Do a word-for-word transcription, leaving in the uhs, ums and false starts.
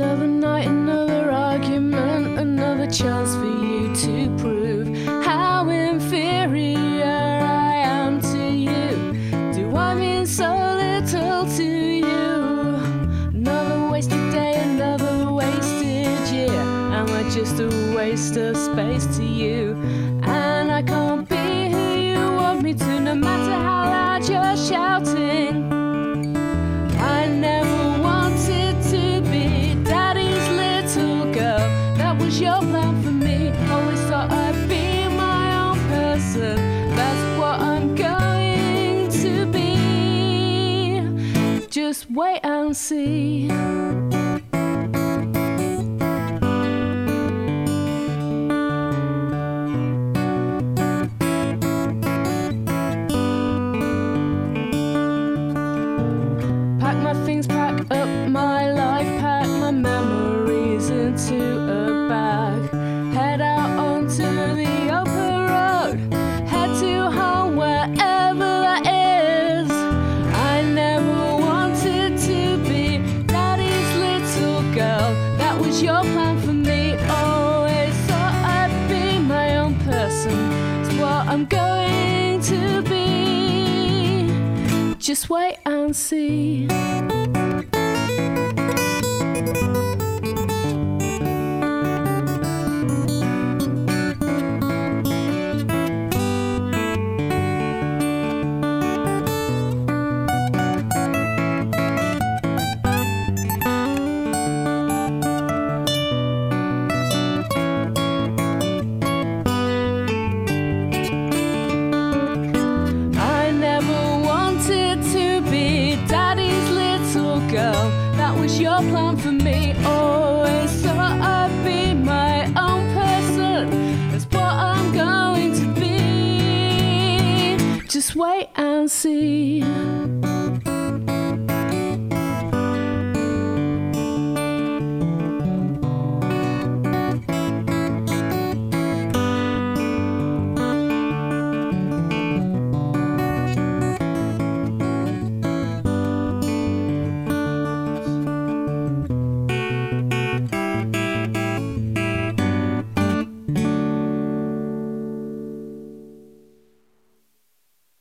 Another night, another argument, another chance for you to prove how inferior I am to you. Do I mean so little to you? Another wasted day, another wasted year. Am I just a waste of space to you? And I can't be who you want me to, no matter how loud you're shouting. I never wanted to be Daddy's little girl. That was your plan for me. Always thought I'd be my own person. That's what I'm going to be. Just wait and see. Pack my things, pack up my life, pack my memories into a bag. Head out onto the open road, head to home wherever that is. I never wanted to be Daddy's little girl. That was your plan for me. Always thought I'd be my own person. It's what I'm going to be. Just wait and see. Girl, that was your plan for me. Always thought I'd be my own person. That's what I'm going to be. Just wait and see.